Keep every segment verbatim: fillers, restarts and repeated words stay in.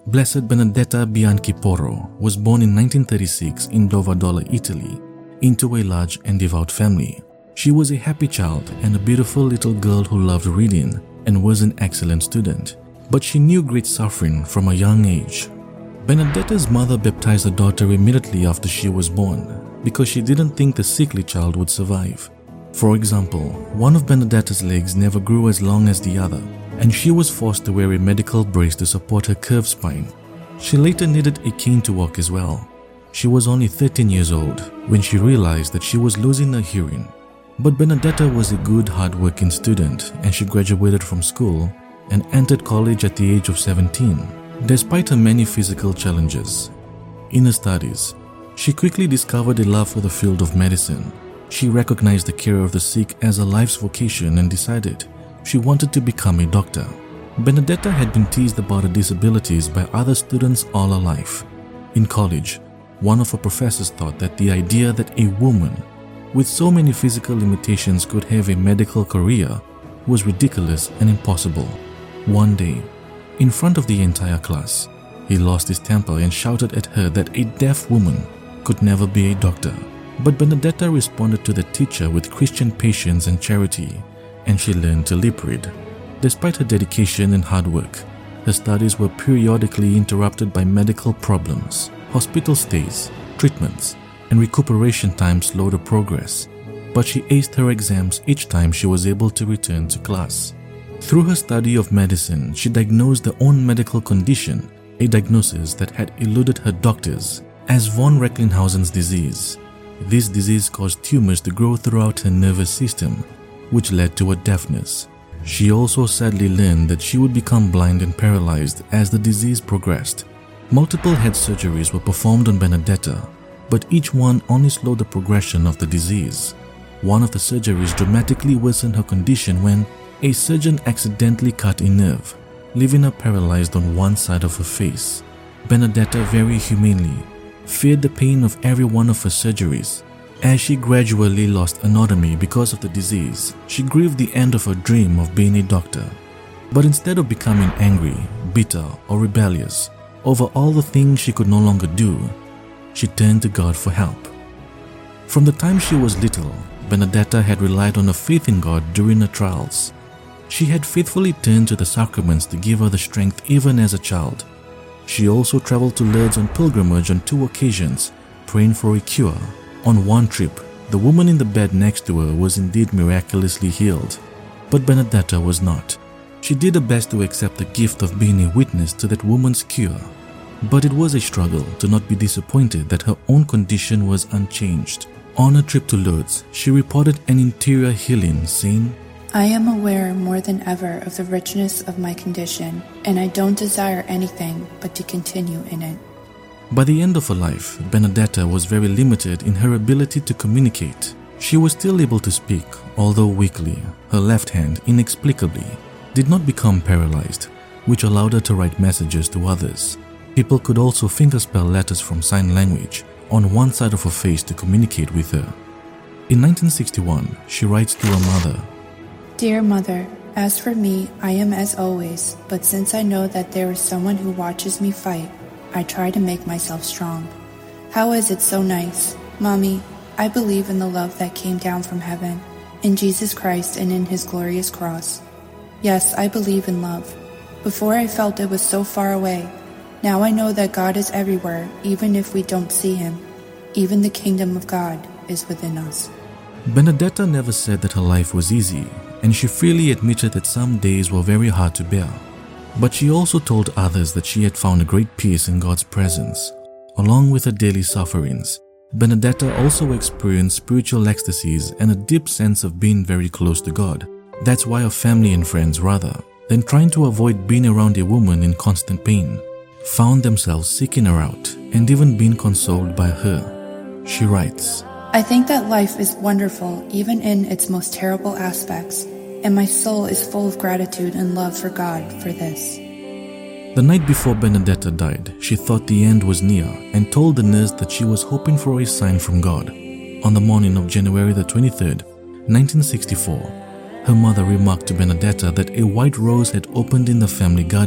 Blessed Benedetta Bianchi Porro was born in nineteen thirty-six in Dovadola, Italy, into a large and devout family. She was a happy child and a beautiful little girl who loved reading and was an excellent student, but she knew great suffering from a young age. Benedetta's mother baptized her daughter immediately after she was born because she didn't think the sickly child would survive. For example, one of Benedetta's legs never grew as long as the other, and she was forced to wear a medical brace to support her curved spine. She later needed a cane to walk as well. She was only thirteen years old when she realized that she was losing her hearing. But Benedetta was a good, hard-working student, and she graduated from school and entered college at the age of seventeen, despite her many physical challenges. In her studies, she quickly discovered a love for the field of medicine. She recognized the care of the sick as a life's vocation and decided she wanted to become a doctor. Benedetta had been teased about her disabilities by other students all her life. In college, one of her professors thought that the idea that a woman with so many physical limitations could have a medical career was ridiculous and impossible. One day, in front of the entire class, he lost his temper and shouted at her that a deaf woman could never be a doctor. But Benedetta responded to the teacher with Christian patience and charity, and she learned to lip read. Despite her dedication and hard work, her studies were periodically interrupted by medical problems. Hospital stays, treatments, and recuperation time slowed her progress, but she aced her exams each time she was able to return to class. Through her study of medicine, she diagnosed her own medical condition, a diagnosis that had eluded her doctors, as von Recklinghausen's disease. This disease caused tumors to grow throughout her nervous system, which led to her deafness. She also sadly learned that she would become blind and paralyzed as the disease progressed. Multiple head surgeries were performed on Benedetta, but each one only slowed the progression of the disease. One of the surgeries dramatically worsened her condition when a surgeon accidentally cut a nerve, leaving her paralyzed on one side of her face. Benedetta very humanely feared the pain of every one of her surgeries. As she gradually lost anatomy because of the disease, she grieved the end of her dream of being a doctor. But instead of becoming angry, bitter, or rebellious over all the things she could no longer do, she turned to God for help. From the time she was little, Benedetta had relied on her faith in God during her trials. She had faithfully turned to the sacraments to give her the strength even as a child. She also traveled to Lourdes on pilgrimage on two occasions, praying for a cure. On one trip, the woman in the bed next to her was indeed miraculously healed, but Benedetta was not. She did her best to accept the gift of being a witness to that woman's cure, but it was a struggle to not be disappointed that her own condition was unchanged. On her trip to Lourdes, she reported an interior healing, saying, I am aware more than ever of the richness of my condition, and I don't desire anything but to continue in it. By the end of her life, Benedetta was very limited in her ability to communicate. She was still able to speak, although weakly. Her left hand, inexplicably, did not become paralyzed, which allowed her to write messages to others. People could also fingerspell letters from sign language on one side of her face to communicate with her. In nineteen sixty-one, she writes to her mother, Dear Mother, as for me, I am as always, but since I know that there is someone who watches me fight, I try to make myself strong. How is it so nice? Mommy, I believe in the love that came down from heaven, in Jesus Christ and in His glorious cross. Yes, I believe in love. Before I felt it was so far away. Now I know that God is everywhere, even if we don't see Him. Even the kingdom of God is within us. Benedetta never said that her life was easy, and she freely admitted that some days were very hard to bear. But she also told others that she had found a great peace in God's presence. Along with her daily sufferings, Benedetta also experienced spiritual ecstasies and a deep sense of being very close to God. That's why her family and friends, rather than trying to avoid being around a woman in constant pain, found themselves seeking her out and even being consoled by her. She writes, I think that life is wonderful even in its most terrible aspects, and my soul is full of gratitude and love for God for this. The night before Benedetta died, she thought the end was near and told the nurse that she was hoping for a sign from God. On the morning of January the twenty-third, nineteen sixty-four, her mother remarked to Benedetta that a white rose had opened in the family garden.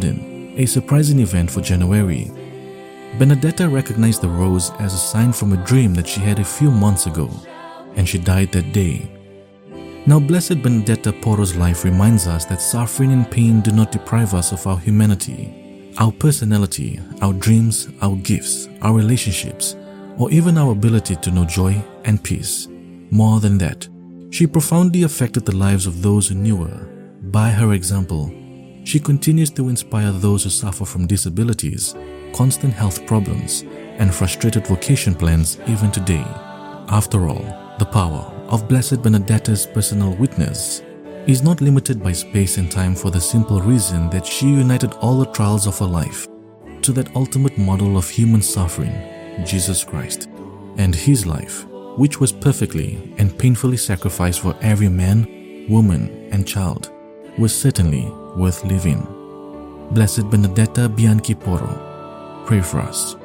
a surprising event for January. Benedetta recognized the rose as a sign from a dream that she had a few months ago, and she died that day. Now, Blessed Benedetta Porro's life reminds us that suffering and pain do not deprive us of our humanity, our personality, our dreams, our gifts, our relationships, or even our ability to know joy and peace. More than that, she profoundly affected the lives of those who knew her. By her example, she continues to inspire those who suffer from disabilities, constant health problems, and frustrated vocation plans even today. After all, the power of Blessed Benedetta's personal witness is not limited by space and time, for the simple reason that she united all the trials of her life to that ultimate model of human suffering, Jesus Christ, and His life, which was perfectly and painfully sacrificed for every man, woman, and child, was certainly worth living. Blessed Benedetta Bianchi Porro, pray for us.